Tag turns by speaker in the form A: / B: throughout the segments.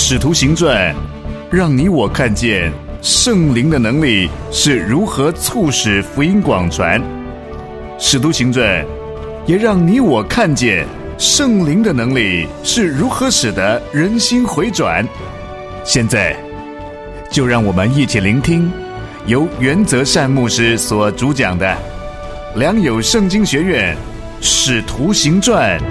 A: 使徒行传让你我看见圣灵的能力是如何促使福音广传，使徒行传也让你我看见圣灵的能力是如何使得人心回转。现在就让我们一起聆听由原则善牧师所主讲的良友圣经学院使徒行传。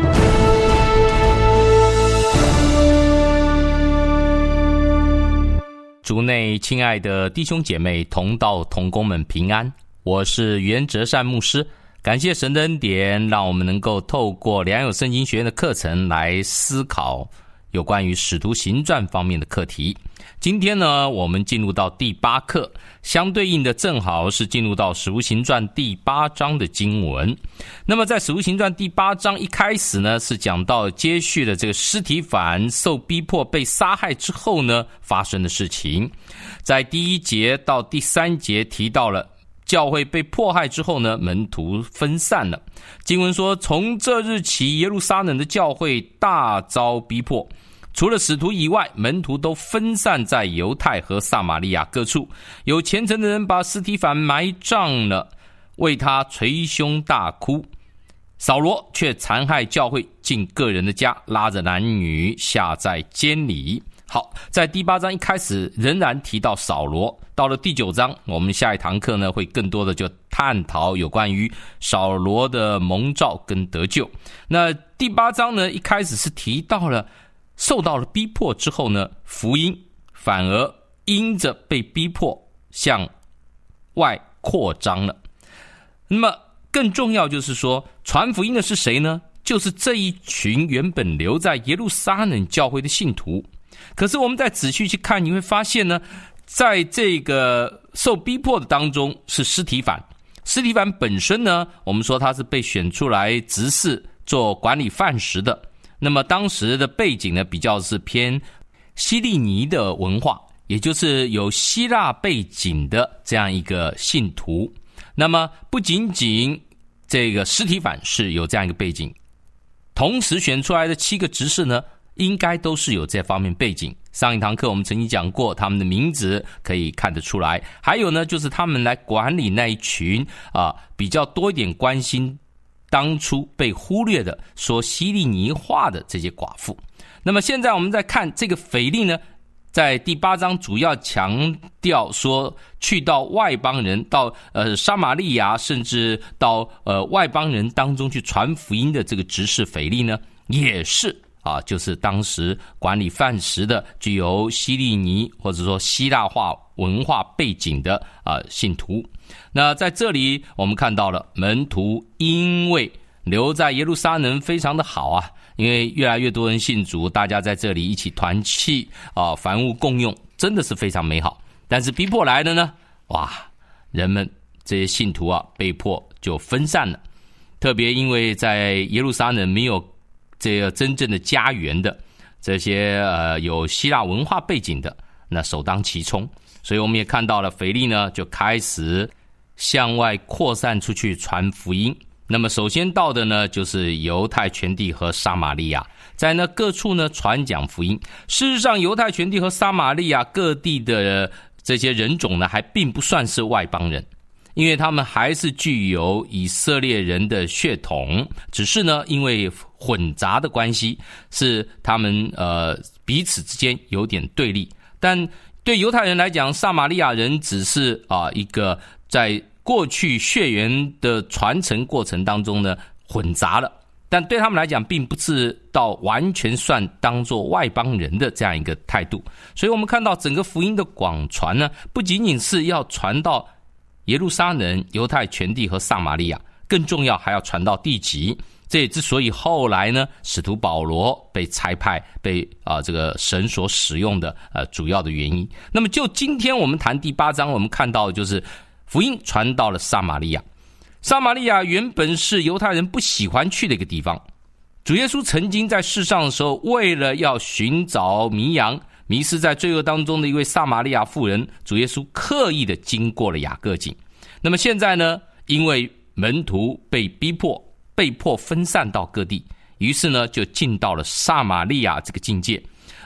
B: 主内亲爱的弟兄姐妹同道同工们平安，我是原则善牧师。感谢神的恩典，让我们能够透过良友圣经学院的课程来思考有关于使徒行传方面的课题。今天呢，我们进入到第8课，相对应的正好是进入到使徒行传第8章的经文。那么在使徒行传第8章一开始呢，是讲到接续了这个司提反受逼迫被杀害之后呢发生的事情。在第1节到第3节提到了教会被迫害之后呢，门徒分散了。经文说，从这日起，耶路撒冷的教会大遭逼迫，除了使徒以外，门徒都分散在犹太和撒玛利亚各处。有虔诚的人把司提反埋葬了，为他捶胸大哭。扫罗却残害教会，进个人的家，拉着男女下在监里。好，在第8章一开始仍然提到扫罗，到了第9章，我们下一堂课呢会更多的就探讨有关于扫罗的蒙召跟得救。那第8章呢一开始是提到了受到了逼迫之后呢，福音反而因着被逼迫向外扩张了。那么更重要就是说，传福音的是谁呢？就是这一群原本留在耶路撒冷教会的信徒。可是我们再仔细去看，你会发现呢，在这个受逼迫的当中是司提反。司提反本身呢，我们说他是被选出来执事做管理饭食的。那么当时的背景呢，比较是偏希利尼的文化，也就是有希腊背景的这样一个信徒。那么不仅仅这个司提反是有这样一个背景，同时选出来的7个执事呢，应该都是有这方面背景。上一堂课我们曾经讲过，他们的名字可以看得出来。还有呢，就是他们来管理那一群比较多一点关心当初被忽略的说希利尼话的这些寡妇。那么现在我们再看这个腓力呢，在第8章主要强调说，去到外邦人，到撒玛利亚，甚至到外邦人当中去传福音的这个执事腓力呢，也是就是当时管理饭食的，具有希利尼或者说希腊化文化背景的信徒。那在这里我们看到了门徒因为留在耶路撒冷非常的好啊，因为越来越多人信主，大家在这里一起团契凡物共用，真的是非常美好。但是逼迫来的呢，人们这些信徒被迫就分散了。特别因为在耶路撒冷没有这个真正的家园的这些有希腊文化背景的，那首当其冲。所以我们也看到了腓力呢就开始向外扩散出去传福音。那么首先到的呢就是犹太全地和撒玛利亚，在那各处呢传讲福音。事实上犹太全地和撒玛利亚各地的这些人种呢还并不算是外邦人，因为他们还是具有以色列人的血统，只是呢因为混杂的关系，是他们彼此之间有点对立。但对犹太人来讲，撒玛利亚人只是一个在过去血缘的传承过程当中呢混杂了，但对他们来讲并不是到完全算当作外邦人的这样一个态度。所以我们看到整个福音的广传呢，不仅仅是要传到耶路撒冷、犹太全地和撒玛利亚，更重要还要传到地极。这也之所以后来呢，使徒保罗被差派，被这个神所使用的主要的原因。那么就今天我们谈第8章，我们看到就是福音传到了撒玛利亚。撒玛利亚原本是犹太人不喜欢去的一个地方。主耶稣曾经在世上的时候，为了要寻找迷羊，迷失在罪恶当中的一位撒玛利亚妇人，主耶稣刻意的经过了雅各井。那么现在呢，因为门徒被逼迫，被迫分散到各地，于是呢就进到了撒玛利亚这个境界。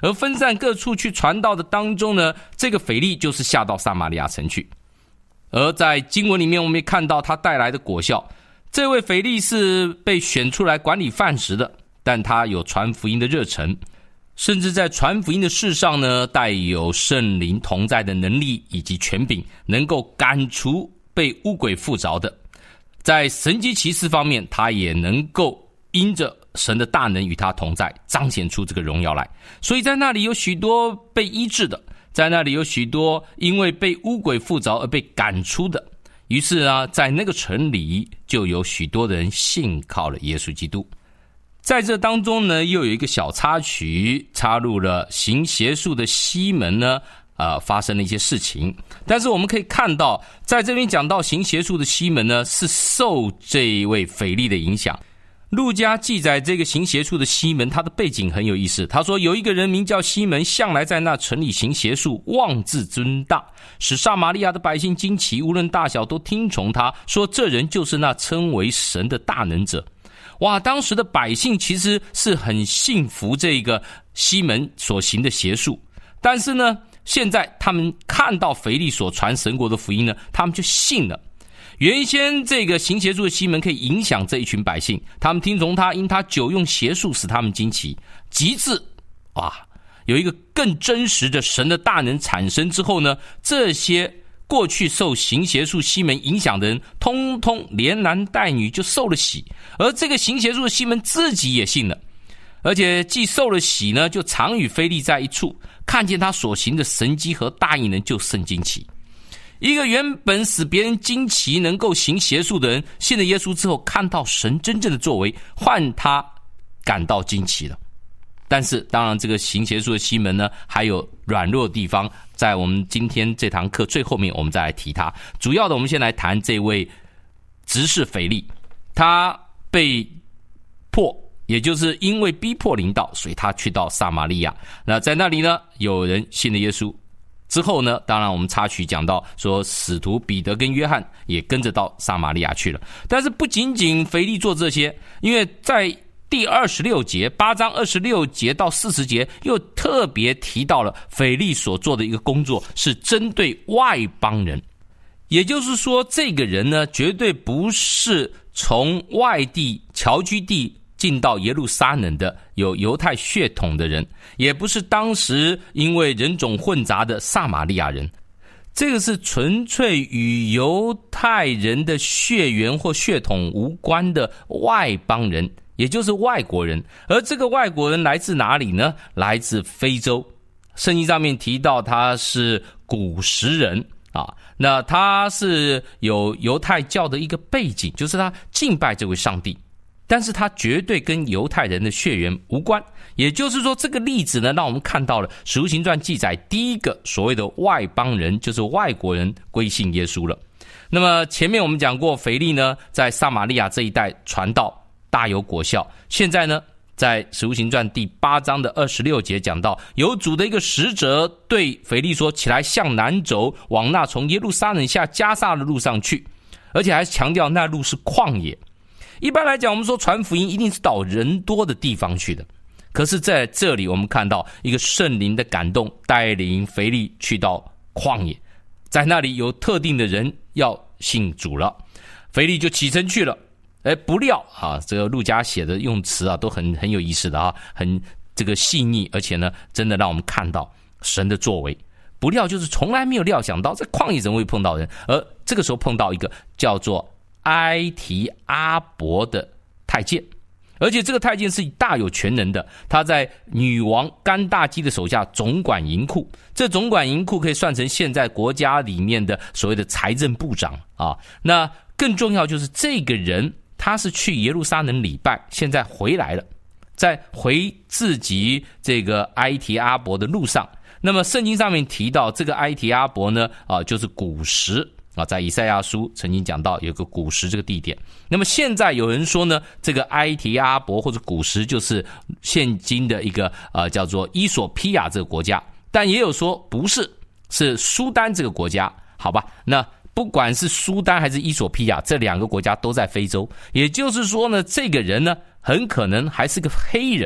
B: 而分散各处去传道的当中呢，这个腓力就是下到撒玛利亚城去。而在经文里面我们也看到他带来的果效，这位腓力是被选出来管理饭食的，但他有传福音的热忱，甚至在传福音的事上呢，带有圣灵同在的能力以及权柄，能够赶除被污鬼附着的。在神迹奇事方面，他也能够因着神的大能与他同在，彰显出这个荣耀来。所以在那里有许多被医治的，在那里有许多因为被污鬼附着而被赶出的。于是呢，在那个城里就有许多的人信靠了耶稣基督。在这当中呢，又有一个小插曲，插入了行邪术的西门呢发生了一些事情。但是我们可以看到，在这边讲到行邪术的西门呢，是受这一位腓力的影响。路加记载这个行邪术的西门，他的背景很有意思。他说有一个人名叫西门，向来在那城里行邪术，妄自尊大，使撒玛利亚的百姓惊奇，无论大小都听从他，说这人就是那称为神的大能者。哇，当时的百姓其实是很信服这个西门所行的邪术，但是呢，现在他们看到腓力所传神国的福音呢，他们就信了。原先这个行邪术的西门可以影响这一群百姓，他们听从他，因他久用邪术使他们惊奇。极致有一个更真实的神的大能产生之后呢，这些过去受行邪术西门影响的人，通通连男带女就受了洗。而这个行邪术的西门自己也信了，而且既受了洗呢，就常与腓力在一处，看见他所行的神迹和大异能，就甚惊奇。一个原本使别人惊奇能够行邪术的人，信了耶稣之后，看到神真正的作为，换他感到惊奇了。但是当然这个行邪术的西门呢，还有软弱的地方，在我们今天这堂课最后面我们再来提他。主要的我们先来谈这位执事腓力，他被迫，也就是因为逼迫临到，所以他去到撒玛利亚。那在那里呢，有人信了耶稣之后呢，当然我们插曲讲到说，使徒彼得跟约翰也跟着到撒玛利亚去了。但是不仅仅腓力做这些，因为在第26节8章26节到40节又特别提到了腓力所做的一个工作是针对外邦人。也就是说，这个人呢，绝对不是从外地侨居地进到耶路撒冷的有犹太血统的人，也不是当时因为人种混杂的撒玛利亚人。这个是纯粹与犹太人的血缘或血统无关的外邦人，也就是外国人。而这个外国人来自哪里呢？来自非洲。圣经上面提到他是古时人那他是有犹太教的一个背景，就是他敬拜这位上帝，但是他绝对跟犹太人的血缘无关。也就是说，这个例子呢，让我们看到了使徒行传记载第一个所谓的外邦人，就是外国人归信耶稣了。那么前面我们讲过，腓力呢在撒玛利亚这一带传道大有果效。现在呢，在使徒行传第8章的26节讲到，有主的一个使者对腓力说，起来向南走，往那从耶路撒冷下迦萨的路上去，而且还强调那路是旷野。一般来讲，我们说传福音一定是到人多的地方去的，可是在这里我们看到一个圣灵的感动，带领腓力去到旷野，在那里有特定的人要信主了，腓力就起身去了。不料这个路加写的用词都很有意思的很这个细腻，而且呢，真的让我们看到神的作为。不料就是从来没有料想到在旷野怎么会碰到人，而这个时候碰到一个叫做埃提阿伯的太监，而且这个太监是大有权能的，他在女王甘大基的手下总管银库。这总管银库可以算成现在国家里面的所谓的财政部长那更重要就是这个人他是去耶路撒冷礼拜，现在回来了，在回自己这个埃提阿伯的路上。那么圣经上面提到这个埃提阿伯呢就是古时在以赛亚书曾经讲到有个古时这个地点。那么现在有人说呢，这个埃提阿伯或者古时就是现今的一个叫做伊索匹亚这个国家，但也有说不是，是苏丹这个国家。好吧，那不管是苏丹还是伊索匹亚，这两个国家都在非洲。也就是说呢，这个人呢很可能还是个黑人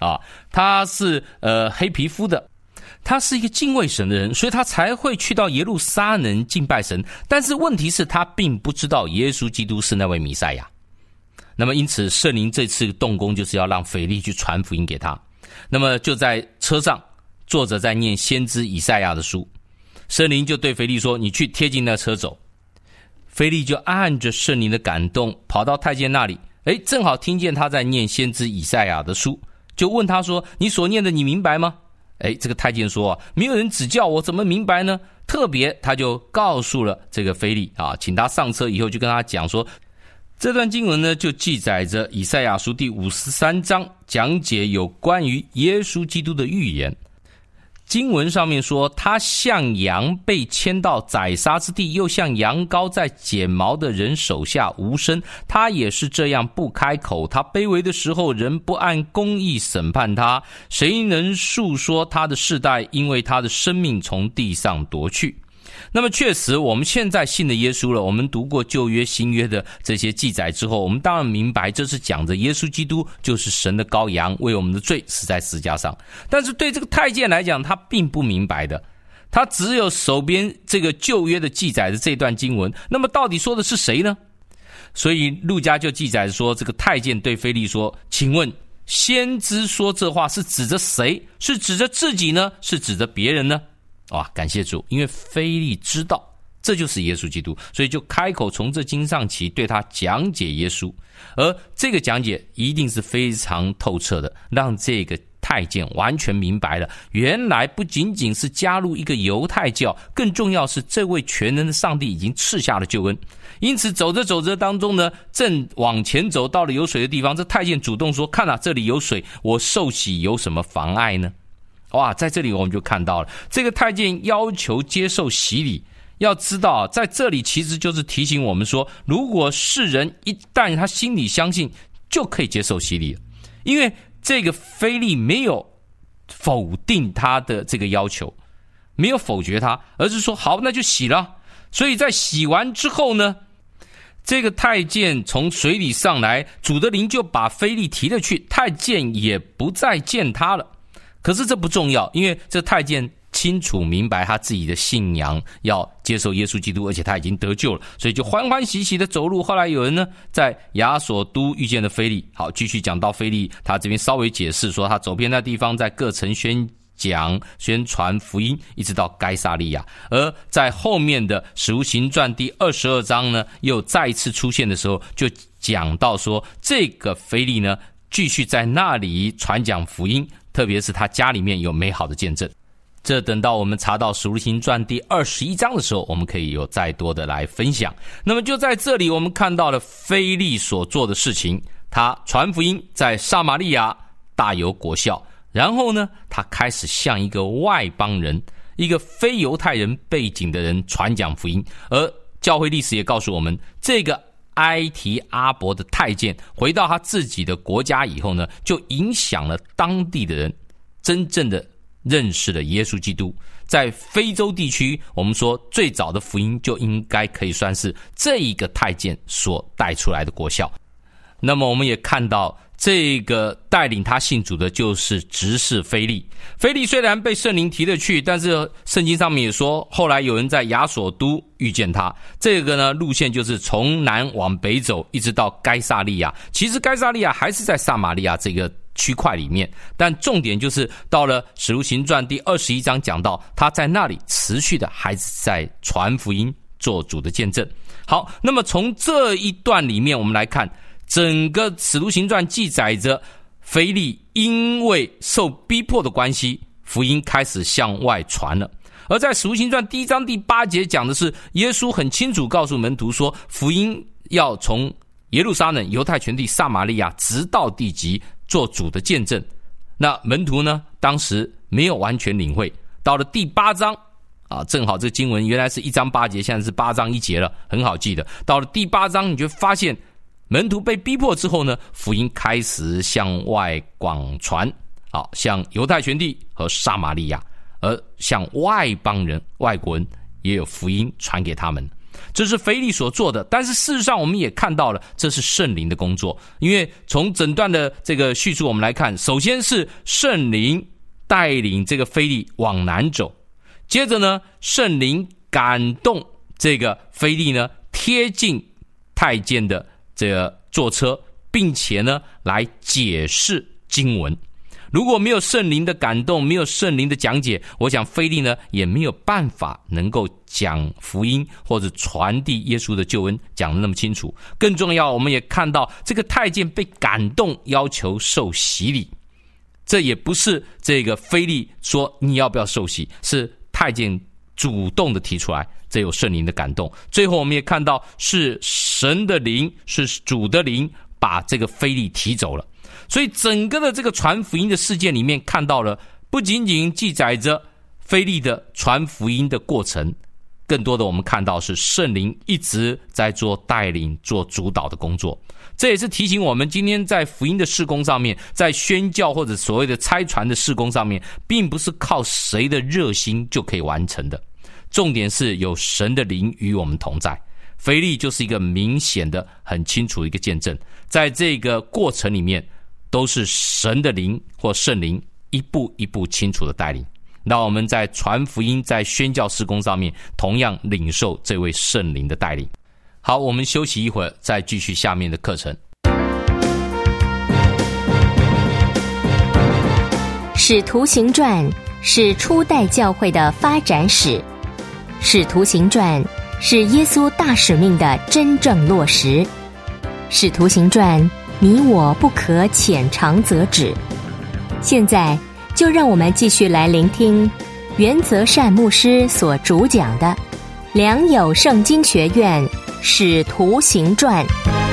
B: 啊，他是黑皮肤的，他是一个敬畏神的人，所以他才会去到耶路撒冷敬拜神。但是问题是他并不知道耶稣基督是那位弥赛亚。那么因此圣灵这次动工就是要让腓力去传福音给他。那么就在车上，作者在念先知以赛亚的书，圣灵就对腓力说，你去贴近那车走。腓力就按着圣灵的感动跑到太监那里，正好听见他在念先知以赛亚的书，就问他说，你所念的你明白吗？这个太监说，没有人指教我怎么明白呢？特别他就告诉了这个腓力请他上车以后就跟他讲说，这段经文呢就记载着以赛亚书第53章，讲解有关于耶稣基督的预言。经文上面说，他像羊被牵到宰杀之地，又像羊羔在剪毛的人手下无声，他也是这样不开口。他卑微的时候，人不按公义审判他，谁能述说他的世代？因为他的生命从地上夺去。那么确实我们现在信的耶稣了，我们读过旧约新约的这些记载之后，我们当然明白这是讲着耶稣基督就是神的羔羊，为我们的罪死在十字架上。但是对这个太监来讲，他并不明白的，他只有手边这个旧约的记载的这段经文，那么到底说的是谁呢？所以路加就记载说，这个太监对腓力说，请问先知说这话是指着谁？是指着自己呢？是指着别人呢？感谢主，因为腓力知道这就是耶稣基督，所以就开口从这经上起对他讲解耶稣。而这个讲解一定是非常透彻的，让这个太监完全明白了，原来不仅仅是加入一个犹太教，更重要是这位全能的上帝已经赐下了救恩。因此走着走着当中呢，正往前走到了有水的地方，这太监主动说，看这里有水，我受洗有什么妨碍呢？在这里我们就看到了这个太监要求接受洗礼。要知道在这里其实就是提醒我们说，如果世人一旦他心里相信，就可以接受洗礼了。因为这个腓力没有否定他的这个要求，没有否决他，而是说好，那就洗了。所以在洗完之后呢，这个太监从水里上来，主的灵就把腓力提了去，太监也不再见他了。可是这不重要，因为这太监清楚明白他自己的信仰，要接受耶稣基督，而且他已经得救了，所以就欢欢喜喜的走路。后来有人呢在亚索都遇见了腓力。好，继续讲到腓力，他这边稍微解释说，他走遍那地方，在各城宣传福音，一直到该撒利亚。而在后面的使徒行传第22章呢，又再一次出现的时候，就讲到说，这个腓力呢继续在那里传讲福音，特别是他家里面有美好的见证。这等到我们查到使徒行传第21章的时候，我们可以有再多的来分享。那么就在这里我们看到了腓力所做的事情，他传福音在撒玛利亚大有果效，然后呢他开始向一个外邦人，一个非犹太人背景的人传讲福音。而教会历史也告诉我们，这个埃提阿伯的太监回到他自己的国家以后呢，就影响了当地的人，真正的认识了耶稣基督。在非洲地区，我们说最早的福音就应该可以算是这一个太监所带出来的果效。那么我们也看到，这个带领他信主的就是执事腓力。腓力虽然被圣灵提了去，但是圣经上面也说，后来有人在亚索都遇见他。这个呢路线就是从南往北走，一直到该撒利亚。其实该撒利亚还是在撒玛利亚这个区块里面，但重点就是到了使徒行传第21章讲到，他在那里持续的还是在传福音，做主的见证。好，那么从这一段里面我们来看，整个使徒行传记载着腓力因为受逼迫的关系，福音开始向外传了。而在使徒行传1章第8节讲的是，耶稣很清楚告诉门徒说，福音要从耶路撒冷、犹太全地、撒玛利亚直到地极，做主的见证。那门徒呢当时没有完全领会，到了第8章正好这经文原来是1章8节，现在是8章1节了，很好记的。到了第8章你就发现，门徒被逼迫之后呢，福音开始向外广传，向犹太全地和撒玛利亚，而向外邦人、外国人也有福音传给他们。 这是腓利所做的。但是事实上我们也看到了，这是圣灵的工作。因为从整段的这个叙述我们来看，首先是圣灵带领这个腓利往南走，接着呢，圣灵感动这个腓利呢贴近太监的这个坐车，并且呢来解释经文。如果没有圣灵的感动，没有圣灵的讲解，我想腓利呢也没有办法能够讲福音或者传递耶稣的救恩讲得那么清楚。更重要，我们也看到这个太监被感动，要求受洗礼。这也不是这个腓利说你要不要受洗，是太监主动的提出来，这有圣灵的感动。最后我们也看到是神的灵，是主的灵把这个腓利提走了。所以整个的这个传福音的事件里面看到了，不仅仅记载着腓利的传福音的过程，更多的我们看到是圣灵一直在做带领、做主导的工作。这也是提醒我们，今天在福音的事工上面，在宣教或者所谓的差传的事工上面，并不是靠谁的热心就可以完成的，重点是有神的灵与我们同在。腓利就是一个明显的很清楚的一个见证，在这个过程里面都是神的灵或圣灵一步一步清楚的带领，让我们在传福音、在宣教事工上面同样领受这位圣灵的带领。好，我们休息一会儿，再继续下面的课程。
C: 使徒行传是初代教会的发展史，使徒行传是耶稣大使命的真正落实。使徒行传你我不可浅尝辄止。现在就让我们继续来聆听袁泽善牧师所主讲的良友圣经学院使徒行传。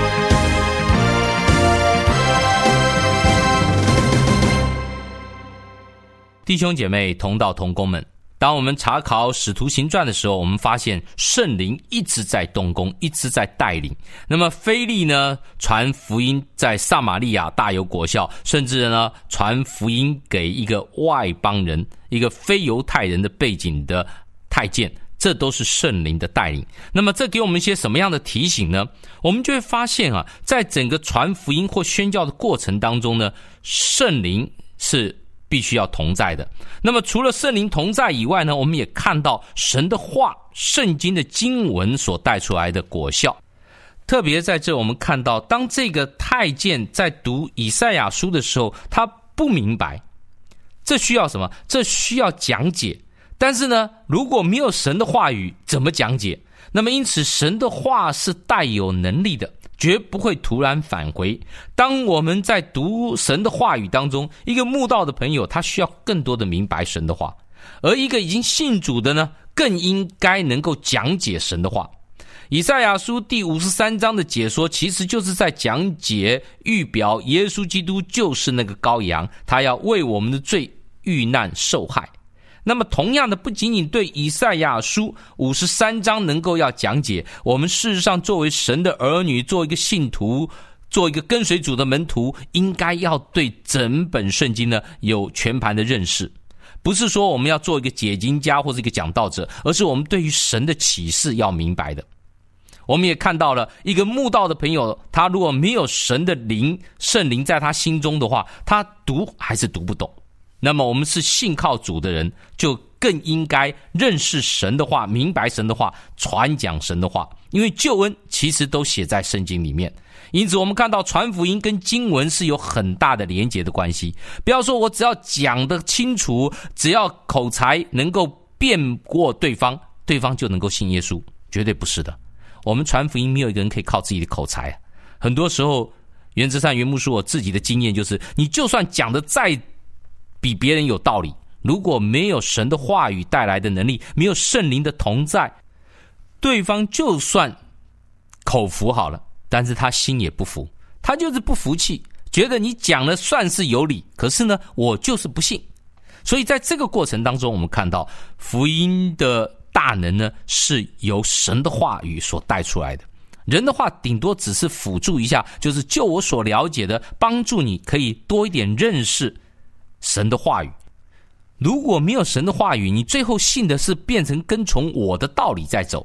B: 弟兄姐妹、同道同工们，当我们查考使徒行传的时候，我们发现圣灵一直在动工，一直在带领。那么腓利呢，传福音在撒玛利亚大有果效，甚至呢传福音给一个外邦人，一个非犹太人的背景的太监，这都是圣灵的带领。那么这给我们一些什么样的提醒呢？我们就会发现在整个传福音或宣教的过程当中呢，圣灵是必须要同在的。那么除了圣灵同在以外呢，我们也看到神的话、圣经的经文所带出来的果效。特别在这我们看到，当这个太监在读以赛亚书的时候，他不明白，这需要什么？这需要讲解。但是呢，如果没有神的话语，怎么讲解？那么因此神的话是带有能力的，绝不会突然返回。当我们在读神的话语当中，一个慕道的朋友他需要更多的明白神的话，而一个已经信主的呢，更应该能够讲解神的话。以赛亚书第53章的解说其实就是在讲解预表耶稣基督就是那个羔羊，他要为我们的罪遇难受害。那么同样的，不仅仅对以赛亚书53章能够要讲解，我们事实上作为神的儿女，做一个信徒，做一个跟随主的门徒，应该要对整本圣经呢有全盘的认识。不是说我们要做一个解经家或是一个讲道者，而是我们对于神的启示要明白的。我们也看到了一个慕道的朋友，他如果没有神的灵、圣灵在他心中的话，他读还是读不懂。那么我们是信靠主的人，就更应该认识神的话，明白神的话，传讲神的话，因为救恩其实都写在圣经里面。因此我们看到传福音跟经文是有很大的连结的关系。不要说我只要讲得清楚，只要口才能够辩过对方，对方就能够信耶稣，绝对不是的。我们传福音没有一个人可以靠自己的口才。很多时候原则上袁牧师我自己的经验就是，你就算讲得再比别人有道理，如果没有神的话语带来的能力，没有圣灵的同在，对方就算口服好了，但是他心也不服，他就是不服气，觉得你讲的算是有理，可是呢我就是不信。所以在这个过程当中，我们看到福音的大能呢是由神的话语所带出来的。人的话顶多只是辅助一下，就是就我所了解的，帮助你可以多一点认识神的话语。如果没有神的话语，你最后信的是变成跟从我的道理在走，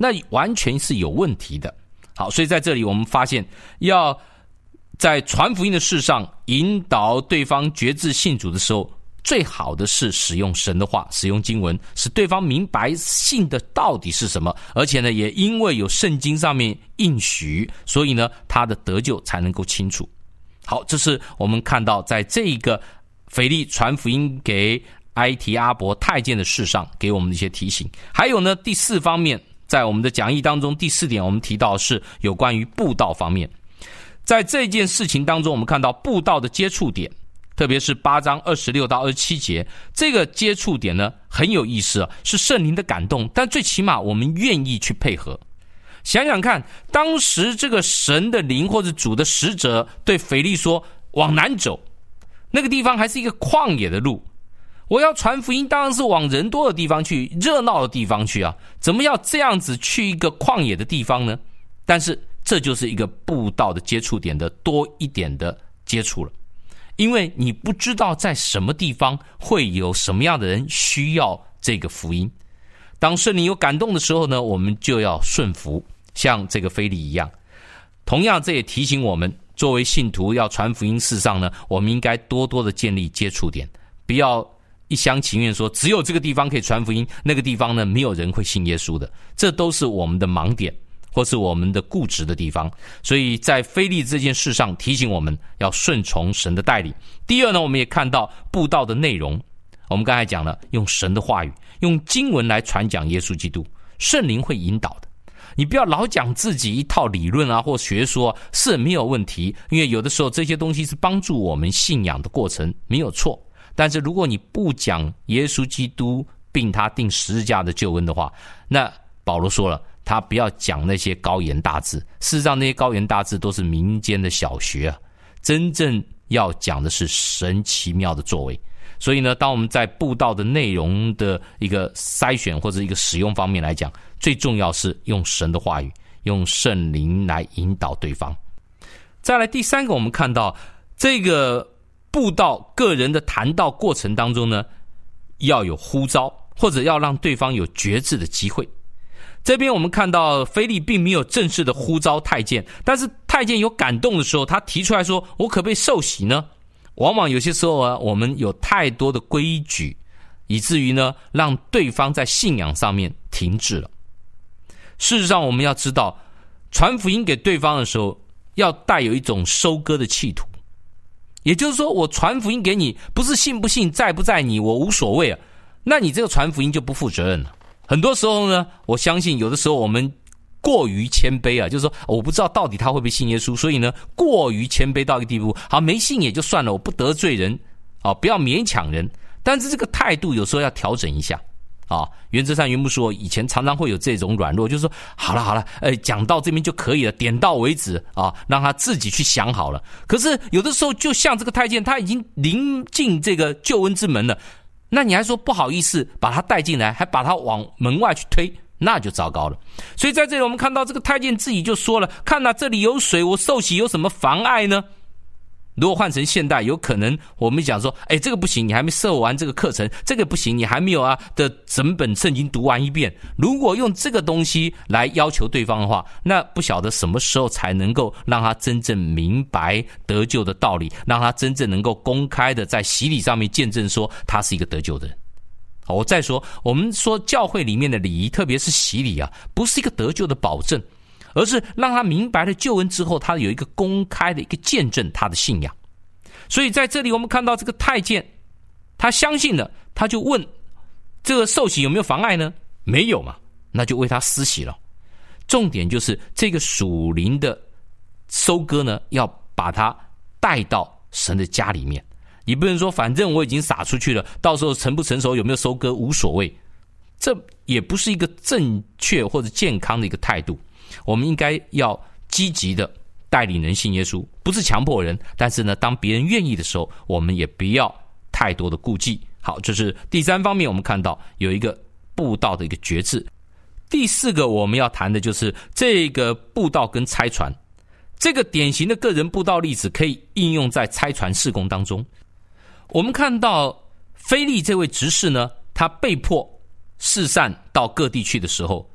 B: 那完全是有问题的。好，所以在这里我们发现，要在传福音的事上引导对方决志信主的时候，最好的是使用神的话，使用经文，使对方明白信的到底是什么。而且呢，也因为有圣经上面应许，所以呢，他的得救才能够清楚。好，这是我们看到在这一个腓利传福音给埃提阿伯太监的事上给我们的一些提醒。还有呢，第4方面，在我们的讲义当中，第4点我们提到的是有关于布道方面。在这件事情当中，我们看到布道的接触点，特别是8章26到27节，这个接触点呢很有意思啊，是圣灵的感动，但最起码我们愿意去配合。想想看，当时这个神的灵或者主的使者对腓利说往南走，那个地方还是一个旷野的路，我要传福音当然是往人多的地方去，热闹的地方去啊，怎么要这样子去一个旷野的地方呢？但是这就是一个布道的接触点的多一点的接触了，因为你不知道在什么地方会有什么样的人需要这个福音。当圣灵有感动的时候呢，我们就要顺服，像这个腓利一样。同样，这也提醒我们，作为信徒要传福音事上呢，我们应该多多的建立接触点，不要一厢情愿说只有这个地方可以传福音，那个地方呢没有人会信耶稣的，这都是我们的盲点或是我们的固执的地方。所以在腓利这件事上提醒我们要顺从神的带领。第二呢，我们也看到布道的内容，我们刚才讲了，用神的话语，用经文来传讲耶稣基督，圣灵会引导的。你不要老讲自己一套理论啊或学说，是没有问题，因为有的时候这些东西是帮助我们信仰的过程，没有错。但是如果你不讲耶稣基督并他钉十字架的救恩的话，那保罗说了，他不要讲那些高言大志，事实上那些高言大志都是民间的小学啊，真正要讲的是神奇妙的作为。所以呢，当我们在布道的内容的一个筛选或者一个使用方面来讲，最重要是用神的话语，用圣灵来引导对方。再来第3个，我们看到这个布道个人的谈道过程当中呢，要有呼召，或者要让对方有决志的机会。这边我们看到腓利并没有正式的呼召太监，但是太监有感动的时候，他提出来说，我可不可以受洗呢？往往有些时候啊，我们有太多的规矩，以至于呢，让对方在信仰上面停滞了。事实上，我们要知道，传福音给对方的时候，要带有一种收割的企图。也就是说，我传福音给你，不是信不信，在不在你，我无所谓啊。那你这个传福音就不负责任了。很多时候呢，我相信有的时候我们过于谦卑啊，就是说我不知道到底他会不会信耶稣，所以呢过于谦卑到一个地步，好，没信也就算了，我不得罪人啊，不要勉强人。但是这个态度有时候要调整一下啊。原则上原牧说以前常常会有这种软弱，就是说好了讲到这边就可以了，点到为止啊，让他自己去想好了。可是有的时候就像这个太监，他已经临近这个救恩之门了，那你还说不好意思把他带进来，还把他往门外去推，那就糟糕了。所以在这里我们看到这个太监自己就说了，看这里有水，我受洗有什么妨碍呢？如果换成现代，有可能我们讲说，这个不行，你还没受完这个课程，这个不行，你还没有的整本圣经读完一遍。如果用这个东西来要求对方的话，那不晓得什么时候才能够让他真正明白得救的道理，让他真正能够公开的在洗礼上面见证说他是一个得救的人。好，我再说，我们说教会里面的礼仪，特别是洗礼啊，不是一个得救的保证，而是让他明白了救恩之后，他有一个公开的一个见证他的信仰。所以在这里我们看到这个太监，他相信了，他就问这个受洗有没有妨碍呢？没有嘛，那就为他施洗了。重点就是这个属灵的收割呢，要把它带到神的家里面。你不能说反正我已经撒出去了，到时候成不成熟有没有收割无所谓，这也不是一个正确或者健康的一个态度。我们应该要积极的带领人信耶稣，不是强迫人，但是呢，当别人愿意的时候，我们也不要太多的顾忌。好，这是第3方面，我们看到有一个布道的一个决志。第4个我们要谈的就是这个布道跟差传，这个典型的个人布道例子可以应用在差传事工当中。我们看到腓利这位执事呢，他被迫四散到各地去的时候，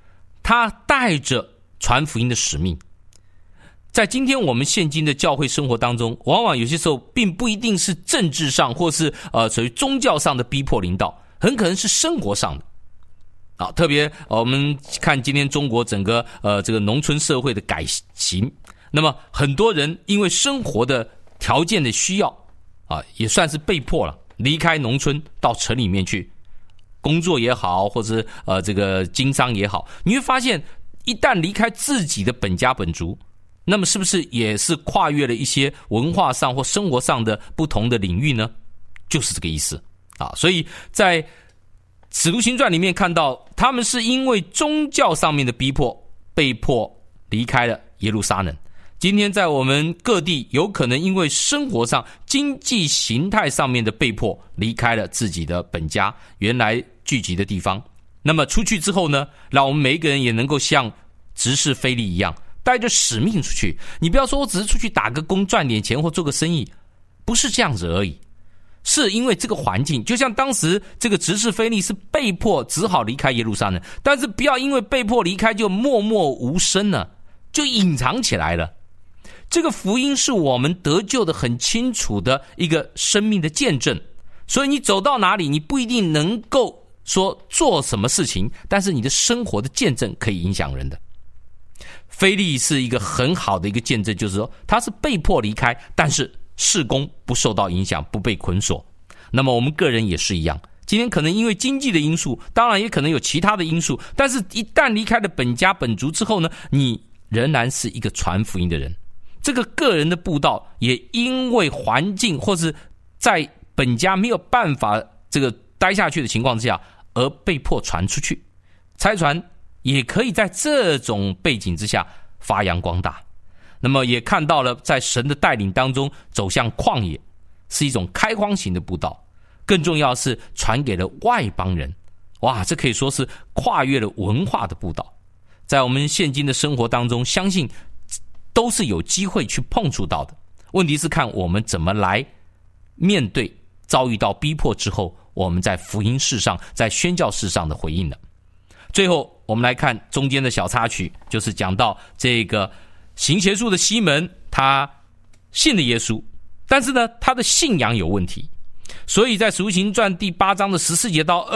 B: 他带着传福音的使命。在今天我们现今的教会生活当中，往往有些时候并不一定是政治上或是属于宗教上的逼迫领导，很可能是生活上的。特别我们看今天中国整个这个农村社会的改型，那么很多人因为生活的条件的需要也算是被迫了离开农村到城里面去工作也好，或者这个经商也好，你会发现一旦离开自己的本家本族，那么是不是也是跨越了一些文化上或生活上的不同的领域呢？就是这个意思所以在使徒行传里面看到，他们是因为宗教上面的逼迫被迫离开了耶路撒冷。今天在我们各地有可能因为生活上经济形态上面的被迫离开了自己的本家原来聚集的地方，那么出去之后呢，让我们每一个人也能够像执事腓利一样带着使命出去。你不要说我只是出去打个工赚点钱或做个生意，不是这样子而已，是因为这个环境，就像当时这个执事腓利是被迫只好离开耶路撒冷，但是不要因为被迫离开就默默无声了，就隐藏起来了。这个福音是我们得救的很清楚的一个生命的见证，所以你走到哪里，你不一定能够说做什么事情，但是你的生活的见证可以影响人的。腓利是一个很好的一个见证，就是说他是被迫离开，但是事工不受到影响，不被捆锁。那么我们个人也是一样，今天可能因为经济的因素，当然也可能有其他的因素，但是一旦离开了本家本族之后呢，你仍然是一个传福音的人。这个个人的布道也因为环境或是在本家没有办法这个待下去的情况之下而被迫传出去，差传也可以在这种背景之下发扬光大。那么也看到了在神的带领当中走向旷野，是一种开荒型的布道，更重要是传给了外邦人。哇，这可以说是跨越了文化的布道。在我们现今的生活当中，相信都是有机会去碰触到的，问题是看我们怎么来面对遭遇到逼迫之后，我们在福音事上在宣教事上的回应了。最后我们来看中间的小插曲，就是讲到这个行邪术的西门，他信了耶稣，但是呢他的信仰有问题，所以在使徒行传第8章的14节到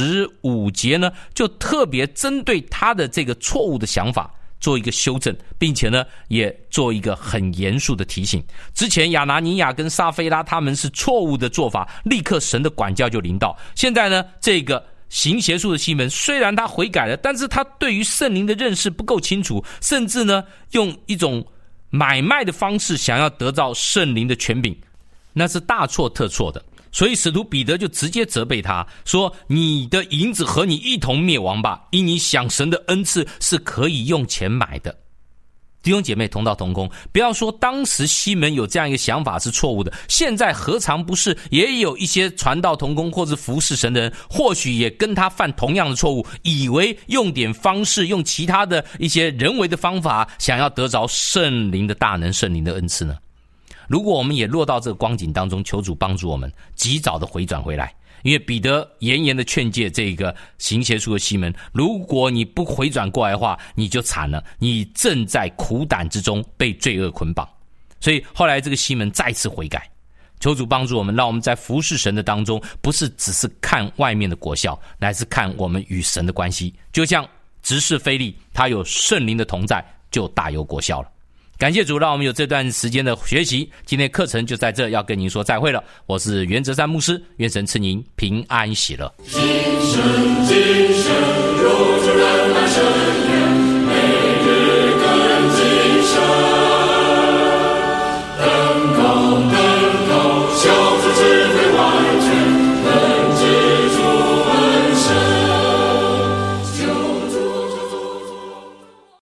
B: 25节呢，就特别针对他的这个错误的想法做一个修正，并且呢也做一个很严肃的提醒。之前亚拿尼亚跟撒非拉他们是错误的做法，立刻神的管教就临到。现在呢这个行邪术的西门，虽然他悔改了，但是他对于圣灵的认识不够清楚，甚至呢用一种买卖的方式想要得到圣灵的权柄，那是大错特错的。所以使徒彼得就直接责备他说，你的银子和你一同灭亡吧，因你想神的恩赐是可以用钱买的。弟兄姐妹同道同工，不要说当时西门有这样一个想法是错误的，现在何尝不是也有一些传道同工或是服侍神的人，或许也跟他犯同样的错误，以为用点方式，用其他的一些人为的方法，想要得着圣灵的大能，圣灵的恩赐呢？如果我们也落到这个光景当中，求主帮助我们及早的回转回来。因为彼得严严的劝诫这个行邪术的西门，如果你不回转过来的话，你就惨了，你正在苦胆之中被罪恶捆绑。所以后来这个西门再次悔改，求主帮助我们，让我们在服侍神的当中，不是只是看外面的果效，乃是看我们与神的关系。就像执事腓利，他有圣灵的同在，就大有果效了。感谢主，让我们有这段时间的学习。今天课程就在这，要跟您说再会了。我是袁哲山牧师，愿神赐您平安喜乐。今生今世